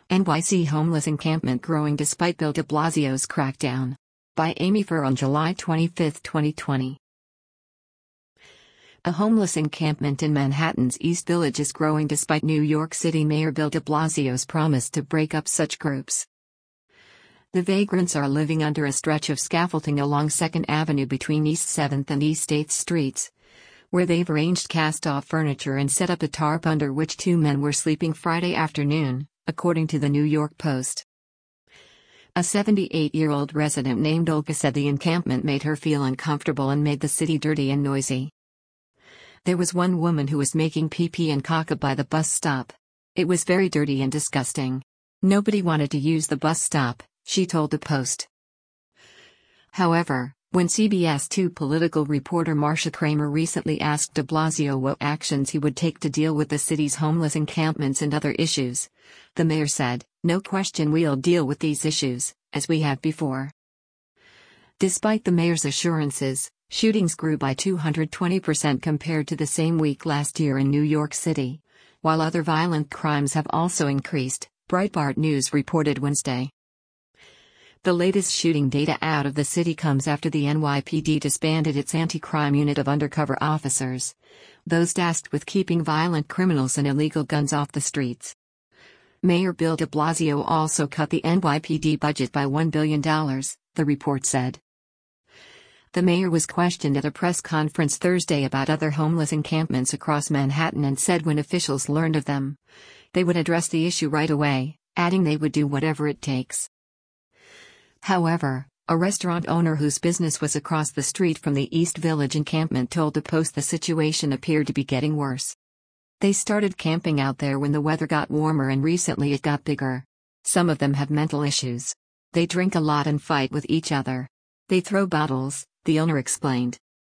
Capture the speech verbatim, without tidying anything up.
N Y C homeless encampment growing despite Bill de Blasio's crackdown. By Amy Furr on July twenty-fifth, twenty twenty. A homeless encampment in Manhattan's East Village is growing despite New York City Mayor Bill de Blasio's promise to break up such groups. The vagrants are living under a stretch of scaffolding along second Avenue between East seventh and East eighth Streets, where they've arranged cast-off furniture and set up a tarp under which two men were sleeping Friday afternoon, according to the New York Post. A seventy-eight-year-old resident named Olga said the encampment made her feel uncomfortable and made the city dirty and noisy. There was one woman who was making pee-pee and caca by the bus stop. It was very dirty and disgusting. Nobody wanted to use the bus stop, she told the Post. However, when C B S two political reporter Marcia Kramer recently asked de Blasio what actions he would take to deal with the city's homeless encampments and other issues, the mayor said, "No question we'll deal with these issues, as we have before." Despite the mayor's assurances, shootings grew by two hundred twenty percent compared to the same week last year in New York City, while other violent crimes have also increased, Breitbart News reported Wednesday. The latest shooting data out of the city comes after the N Y P D disbanded its anti-crime unit of undercover officers, those tasked with keeping violent criminals and illegal guns off the streets. Mayor Bill de Blasio also cut the N Y P D budget by one billion dollars, the report said. The mayor was questioned at a press conference Thursday about other homeless encampments across Manhattan and said when officials learned of them, they would address the issue right away, adding they would do whatever it takes. However, a restaurant owner whose business was across the street from the East Village encampment told the Post the situation appeared to be getting worse. They started camping out there when the weather got warmer and recently it got bigger. Some of them have mental issues. They drink a lot and fight with each other. They throw bottles, the owner explained.